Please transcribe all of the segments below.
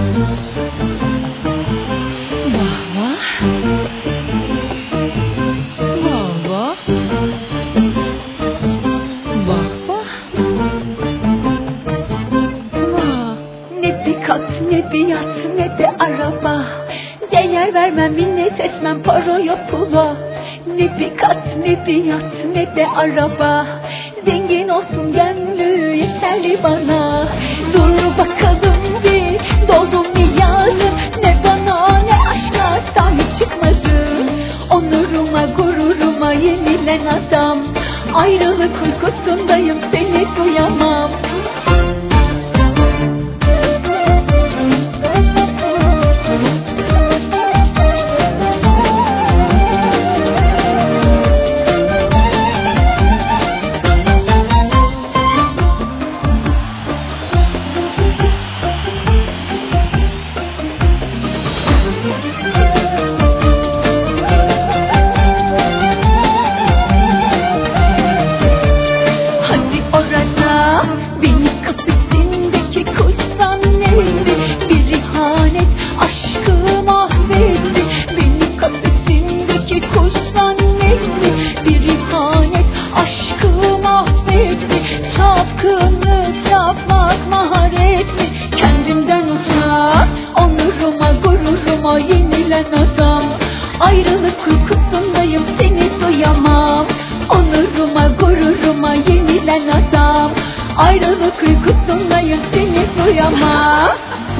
Ne bir yat ne de araba, değer vermem minnet etmem paraya pula. Ne bir kat ne bir yat ne de araba, zengin olsun gönlü yeterli bana. Dur bakalım bir doldum bir yazım, ne bana ne aşka sahip çıkmadım. Onuruma gururuma yenilen adam, ayrılık uykusundayım seni duyamam. Çapkınlık yapmak maharet mi? Kendimden uzak, onuruma gururuma yenilen adam. Ayrılık uykusundayım seni duyamam. Onuruma gururuma yenilen adam, ayrılık uykusundayım seni duyamam.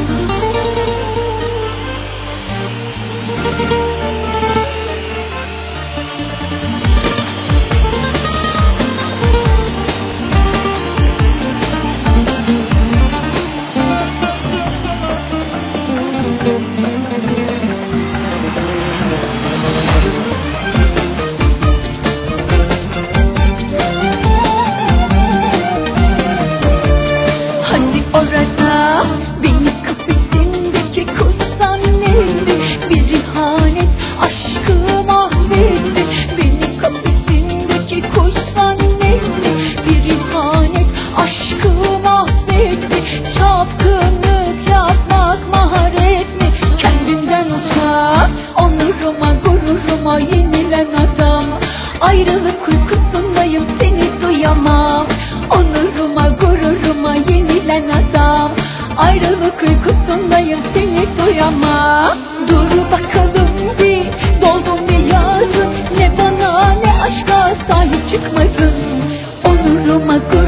Hadi orada beni kafesindeki kuştan neydi? Bir ihanet aşkı mahvetti. Beni kafesindeki kuştan neydi? Bir ihanet aşkı mahvetti. Çapkınlık yapmak maharet mi? Kendimden uzak, onuruma gururuma yenilen adam. Ayrılık uykusundayım seni duyamam. Onuruma gururuma yenilen adam, ayrılık uykusundayım seni duyamam. Dur bakalım bir doldum bir yazım, ne bana ne aşka sahip çıkmadın. Onuruma gururuma